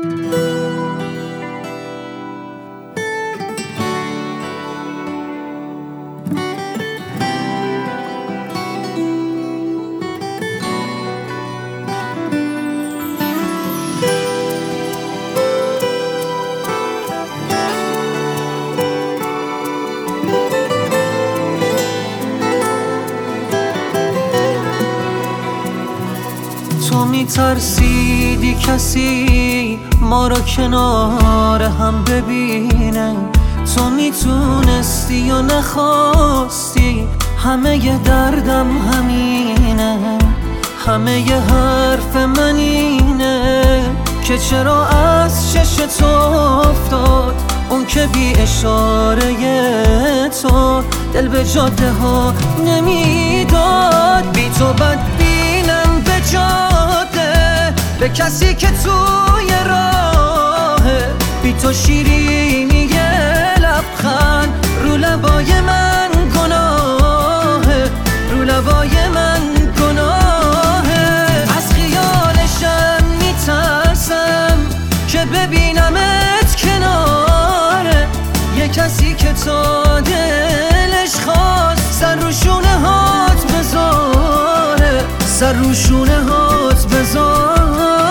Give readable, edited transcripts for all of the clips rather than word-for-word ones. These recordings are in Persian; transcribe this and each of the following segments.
تو میترسیدی کسی ما را کنار هم ببینه، تو میتونستی یا نخواستی، همه ی دردم همینه، همه ی حرف من اینه که چرا از چشت افتاد اون که بی اشاره تو دل به جاده ها نمیداد. بی تو بدبینم به جاده، به کسی که توی راهه، بی تو شیرینی لبخند رو لبای من گناهه، رو لبای من گناهه. از خیالشم میترسم که ببینمت کناره یه کسی که تا دلش خواست سر رو شونه هات بذاره، سر رو شونه هات بذاره.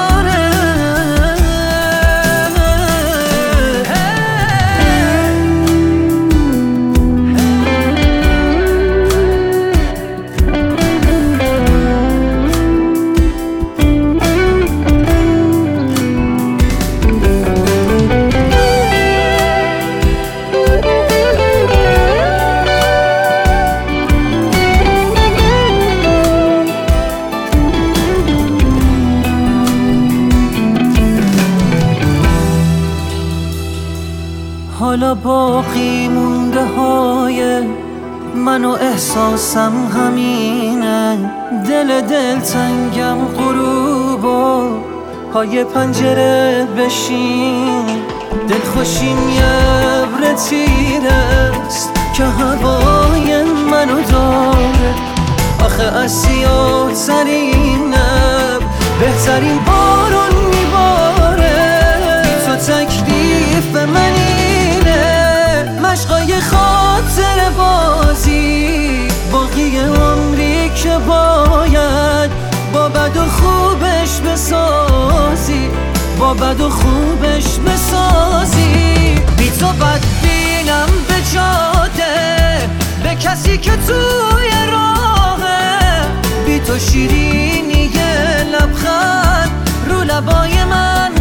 حالا باقی مونده های من و احساسم همینه، دل تنگم غروب و پای پنجره بشین، دل خوشیم یه ابر تیرست که هوای منو داره. آخه از سیاه‌ترین ابر بهترین بارون میباره. تو تکلیف منی مشقای خاطر بازی، باقی عمری که باید با بد و خوبش بسازی، با بد و خوبش بسازی. بی تو بدبینم به جاده، به کسی که توی راهه، بی تو شیرینی لبخند رو لبای من